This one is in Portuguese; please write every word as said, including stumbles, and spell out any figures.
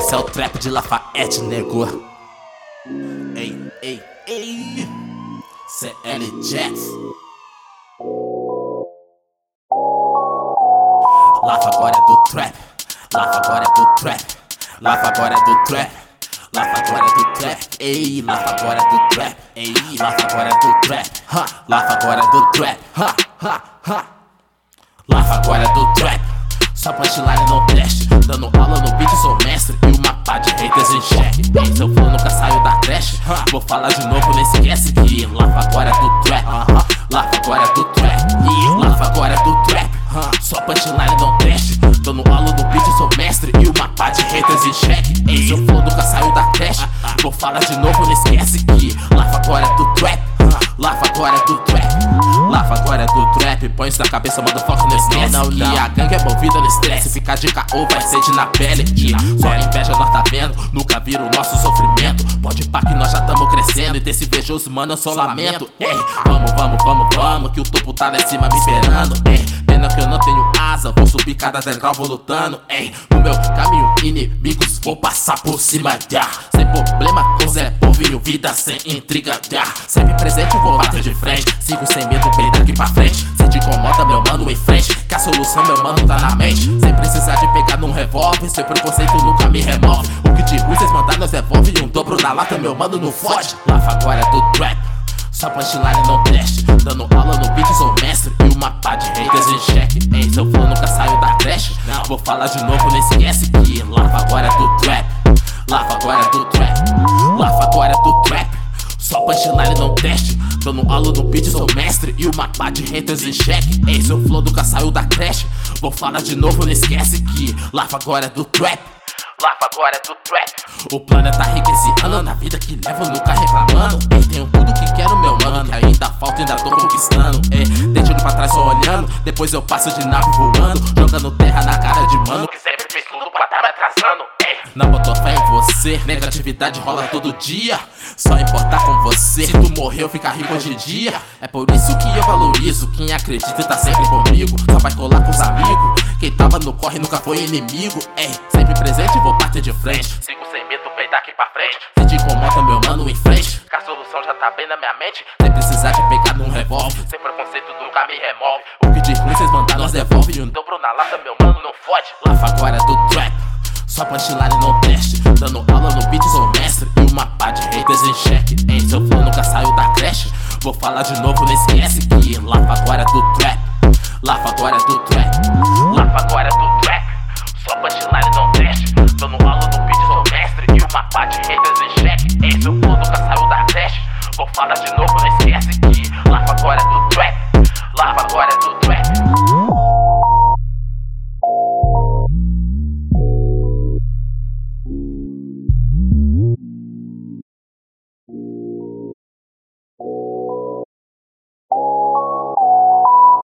Esse é o trap de Lafayette, nego. Ei, ei, ei. C L Jets. Lafa agora é do trap. Lafa agora é do trap. Lafa agora é do trap. Lafa agora é do trap. Ei, Lafa agora é do trap. Ei, Lafa agora é do trap. Ha, Lafa agora é do trap. Ha, ha, ha. Lafa agora é do trap. Só punchline não teste. Dando aula no beat, sou mestre. E uma pá de haters em xeque. Ei, seu flow nunca saiu da creche. Vou falar de novo, nem esquece que Lafa agora é do trap. Lafa agora é do trap. Lafa agora é do trap. Só punchline não teste. Dando aula no beat, sou mestre. E uma pá de haters em xeque. Ei, seu flow nunca saiu da creche. Vou falar de novo, não esquece que Lafa agora é do trap. Lafa agora é do trap. Lafa agora é do trap. Põe isso na cabeça, manda foco, não esquece não, não, não. Que a gangue é movida no estresse. Ficar de caô vai ser de na pele. E só a inveja nós tá vendo. Nunca vira o nosso sofrimento. Pode pá que nós já tamo crescendo. E desse invejoso, mano, eu só lamento. Ei, vamos, vamos, vamos, vamos. Que o topo tá lá em cima me esperando. Ei, pena que eu não tenho asa. Vou subir cada degrau, vou lutando. Ei, no meu caminho, inimigos vou passar por cima. Já. Sem problema com Zé Povinho, vida sem intriga. Já. Sempre presente, vou bater de frente. Sigo sem medo, bem daqui pra frente. Se te incomoda, meu mano, em frente. Que a solução, meu mano, tá na mente. Sem precisar de pegar num revólver. Seu preconceito nunca me remove. O que de ruim vocês mandaram, nós devolve. E um dobro na lata, meu mano, não fode. Lafa agora é do trap. Só punchline não teste. Dando aula no beat, sou mestre. E uma pá de haters em xeque. Ei, seu flow nunca saiu da creche. Vou falar de novo, não esquece que Lafa agora é do trap. Lafa agora é do trap. Lafa agora é do trap. Só punchline não teste. Dando aula no beat, sou mestre. E uma pá de haters em xeque. Ei, seu flow nunca saiu da creche. Vou falar de novo, não esquece que Lafa agora é do trap. Lafa agora é do trap. O planeta rico esse ano. Na vida que levo, nunca reclamando. Ei, tenho tudo que quero, meu mano. Que ainda falta, ainda tô conquistando. Ei, deixando pra trás só olhando. Depois eu passo de nave voando. Jogando terra na cara de mano que sempre fez tudo pra tá me atrasando. Ei, não botou fé em você. Negatividade rola todo dia. Só importar com você. Se tu morreu, fica rico hoje em dia. É por isso que eu valorizo. Quem acredita tá sempre comigo. Só vai colar com os amigos. Quem tava no corre nunca foi inimigo. Ei, sempre presente, vou bater de frente. Sigo sem medo, bem daqui pra frente. Se te incomoda, meu mano, em frente. Que a solução já tá bem na minha mente. Sem precisar de pegar num revólver. Sem preconceito nunca me remove. O que de ruim vocês mandaram, nós devolve. E um dobro na lata, meu mano, não fode. Lafa agora é do trap. Só punchline não teste. Dando aula no beat, sou mestre. E uma pá de haters em xeque. Ei, seu flow nunca saiu da creche. Vou falar de novo, não esquece que Lafa agora é do trap. Lafa agora é do trap. Lafa agora é do trap. Só punchline não teste. Dando aula no beat, sou mestre. E uma pá de haters em xeque. Ei, seu flow nunca saiu da creche. Vou falar de novo, não esquece que Lafa agora é do trap. Lafa agora é do trap.